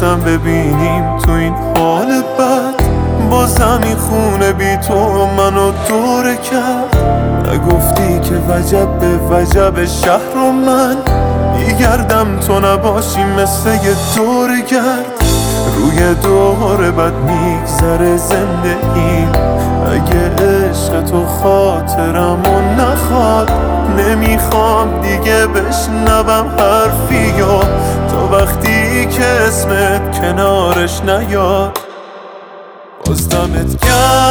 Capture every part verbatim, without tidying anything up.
نداشتم ببینیم تو این حال بد. با زمین خونه بی تو منو دوره کرد. نگفتی که وجب به وجب شهر و من میگردم تو نباشی مثل یه دور گرد. روی دور بد میگذره زندگی. اگه عشق تو خاطرمو نخواد نمیخوام دیگه بشنوم حرفیو تا وقتی که اسمت کنارش نیاد. باز دمت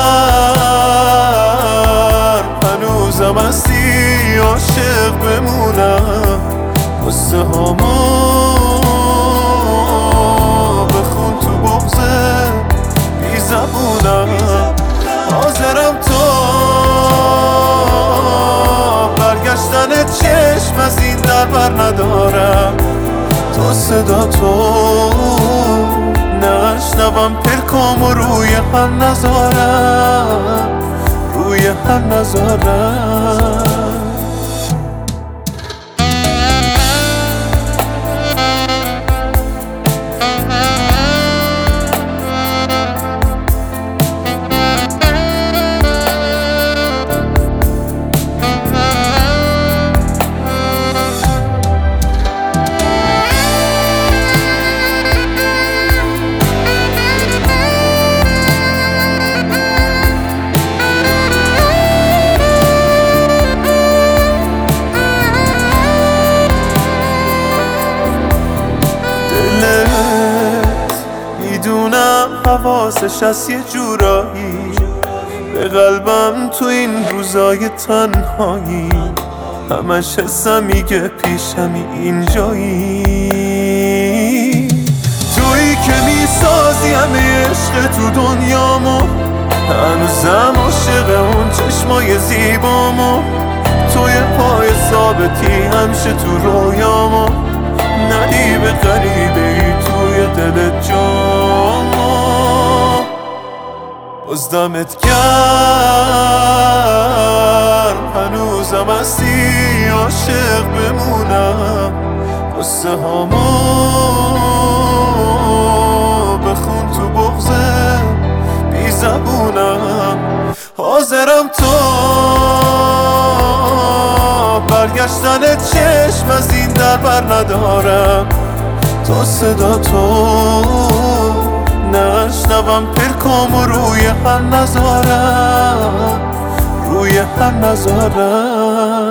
گرم هنوزم هستی عاشق بمونم. قصه هامو بخون تو بغضه بی زبونم. حاضرم تو برگشتن چشم از این در بر ندارم. تا صدا تو نشنوم پلکامو روی هم نذارم، روی هم نذارم. میدونم حواسش از یه جورایی به قلبم تو این روزای تنهایی. همش حسم میگه پیشمی اینجایی. تویی که میسازی همه عشق تو دنیامو. هنوزم عاشق اون چشمای زیبامو. توی پای ثابتی همیشه تو رویامو. ندیب غریبه ای توی دل جامو. باز دمت گرم هنوزم هستی عاشق بمونم. قصه هامو بخون تو بغضه بی زبونم. حاضرم تو برگشتن چشم از این در بر ندارم. تا صدا تو نشنوم پلکامو روی هم نذارم، روی هم نذارم.